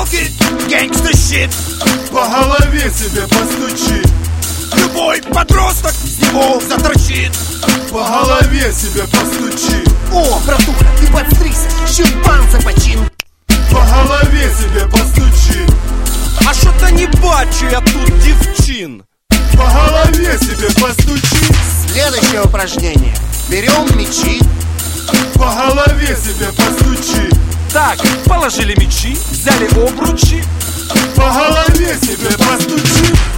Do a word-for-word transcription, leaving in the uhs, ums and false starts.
talking gangsta shit. По голове себе постучи. Любой подросток с него заторчит. По голове себе постучи. О, братуха, ты подстригся, шимпанзе почин. По голове себе постучи. А що-то не бачу я тут девчин. По голове себе постучи. Следующее упражнение. Берем мячи. По голове себе постучи. Так, положили мячи, взяли обручи. По голове себе постучи.